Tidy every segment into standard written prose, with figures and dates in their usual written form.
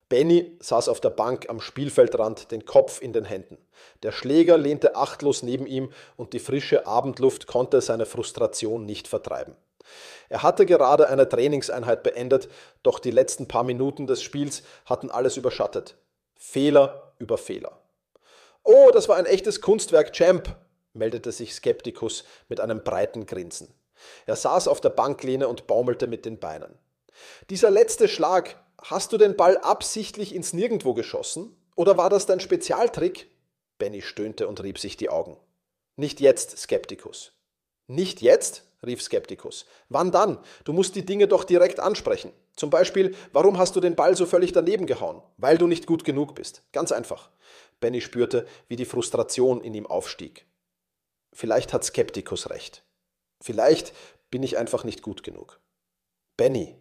Benny saß auf der Bank am Spielfeldrand, den Kopf in den Händen. Der Schläger lehnte achtlos neben ihm und die frische Abendluft konnte seine Frustration nicht vertreiben. Er hatte gerade eine Trainingseinheit beendet, doch die letzten paar Minuten des Spiels hatten alles überschattet. Fehler über Fehler. »Oh, das war ein echtes Kunstwerk, Champ«, meldete sich Skeptikus mit einem breiten Grinsen. Er saß auf der Banklehne und baumelte mit den Beinen. »Dieser letzte Schlag, hast du den Ball absichtlich ins Nirgendwo geschossen? Oder war das dein Spezialtrick?« Benny stöhnte und rieb sich die Augen. »Nicht jetzt, Skeptikus.« »Nicht jetzt?«, rief Skeptikus. »Wann dann? Du musst die Dinge doch direkt ansprechen. Zum Beispiel, warum hast du den Ball so völlig daneben gehauen? Weil du nicht gut genug bist. Ganz einfach.« Benny spürte, wie die Frustration in ihm aufstieg. Vielleicht hat Skeptikus recht. Vielleicht bin ich einfach nicht gut genug. »Benny«.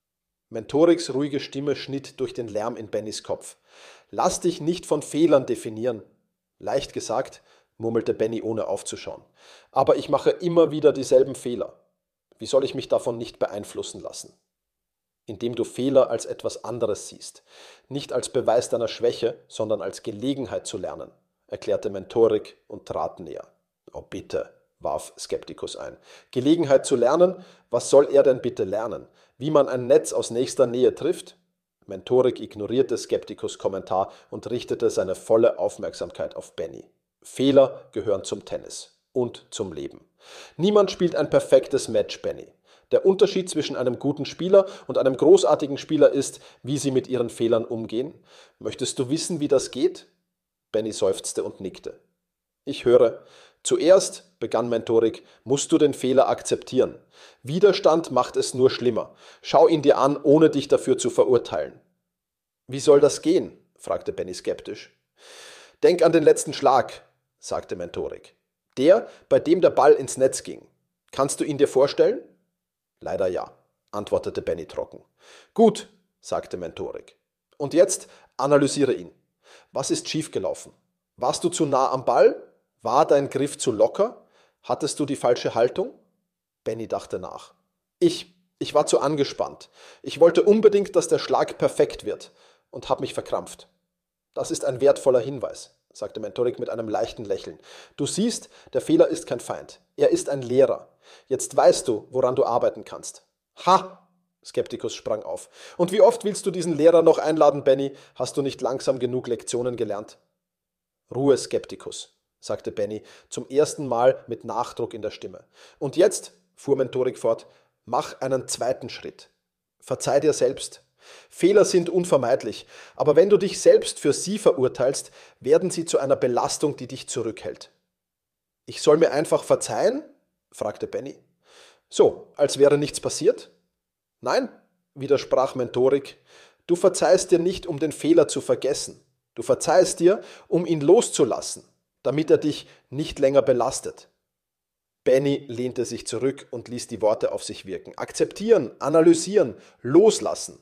Mentoriks ruhige Stimme schnitt durch den Lärm in Bennys Kopf. »Lass dich nicht von Fehlern definieren.« Leicht gesagt, murmelte Benny, ohne aufzuschauen. »Aber ich mache immer wieder dieselben Fehler. Wie soll ich mich davon nicht beeinflussen lassen?« Indem du Fehler als etwas anderes siehst, nicht als Beweis deiner Schwäche, sondern als Gelegenheit zu lernen, erklärte Mentorik und trat näher. »Oh bitte«, warf Skeptikus ein. »Gelegenheit zu lernen? Was soll er denn bitte lernen? Wie man ein Netz aus nächster Nähe trifft?« Mentorik ignorierte Skeptikus' Kommentar und richtete seine volle Aufmerksamkeit auf Benny. Fehler gehören zum Tennis und zum Leben. Niemand spielt ein perfektes Match, Benny. Der Unterschied zwischen einem guten Spieler und einem großartigen Spieler ist, wie sie mit ihren Fehlern umgehen. Möchtest du wissen, wie das geht? Benny seufzte und nickte. Ich höre. Zuerst, begann Mentorik, musst du den Fehler akzeptieren. Widerstand macht es nur schlimmer. Schau ihn dir an, ohne dich dafür zu verurteilen. Wie soll das gehen? Fragte Benny skeptisch. Denk an den letzten Schlag, sagte Mentorik. Der, bei dem der Ball ins Netz ging. Kannst du ihn dir vorstellen? Leider ja, antwortete Benny trocken. Gut, sagte Mentorik. Und jetzt analysiere ihn. Was ist schiefgelaufen? Warst du zu nah am Ball? War dein Griff zu locker? Hattest du die falsche Haltung? Benny dachte nach. Ich war zu angespannt. Ich wollte unbedingt, dass der Schlag perfekt wird und habe mich verkrampft. Das ist ein wertvoller Hinweis, sagte Mentorik mit einem leichten Lächeln. Du siehst, der Fehler ist kein Feind. Er ist ein Lehrer. Jetzt weißt du, woran du arbeiten kannst. Ha! Skeptikus sprang auf. Und wie oft willst du diesen Lehrer noch einladen, Benny? Hast du nicht langsam genug Lektionen gelernt? Ruhe, Skeptikus, sagte Benny zum ersten Mal mit Nachdruck in der Stimme. Und jetzt, fuhr Mentorik fort, mach einen zweiten Schritt. Verzeih dir selbst. Fehler sind unvermeidlich, aber wenn du dich selbst für sie verurteilst, werden sie zu einer Belastung, die dich zurückhält. Ich soll mir einfach verzeihen? Fragte Benny. So, als wäre nichts passiert? Nein, widersprach Mentorik, du verzeihst dir nicht, um den Fehler zu vergessen. Du verzeihst dir, um ihn loszulassen, damit er dich nicht länger belastet. Benny lehnte sich zurück und ließ die Worte auf sich wirken. Akzeptieren, analysieren, loslassen.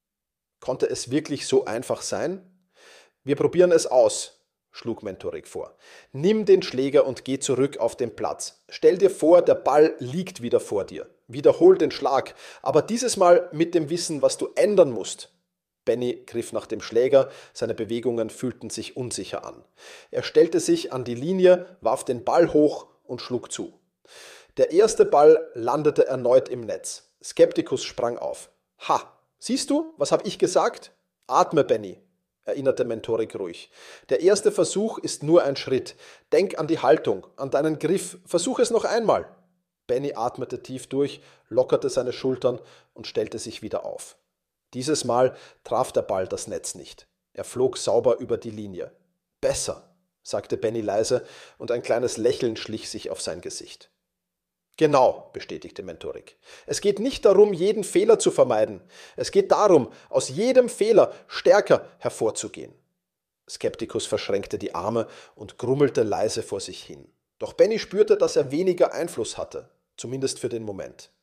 Konnte es wirklich so einfach sein? Wir probieren es aus, schlug Mentorik vor. Nimm den Schläger und geh zurück auf den Platz. Stell dir vor, der Ball liegt wieder vor dir. Wiederhol den Schlag, aber dieses Mal mit dem Wissen, was du ändern musst. Benny griff nach dem Schläger, seine Bewegungen fühlten sich unsicher an. Er stellte sich an die Linie, warf den Ball hoch und schlug zu. Der erste Ball landete erneut im Netz. Skeptikus sprang auf. Ha, siehst du, was habe ich gesagt? Atme, Benny, erinnerte Mentorik ruhig. Der erste Versuch ist nur ein Schritt. Denk an die Haltung, an deinen Griff. Versuch es noch einmal. Benny atmete tief durch, lockerte seine Schultern und stellte sich wieder auf. Dieses Mal traf der Ball das Netz nicht. Er flog sauber über die Linie. Besser, sagte Benny leise, und ein kleines Lächeln schlich sich auf sein Gesicht. Genau, bestätigte Mentorik. Es geht nicht darum, jeden Fehler zu vermeiden. Es geht darum, aus jedem Fehler stärker hervorzugehen. Skeptikus verschränkte die Arme und grummelte leise vor sich hin. Doch Benny spürte, dass er weniger Einfluss hatte, zumindest für den Moment.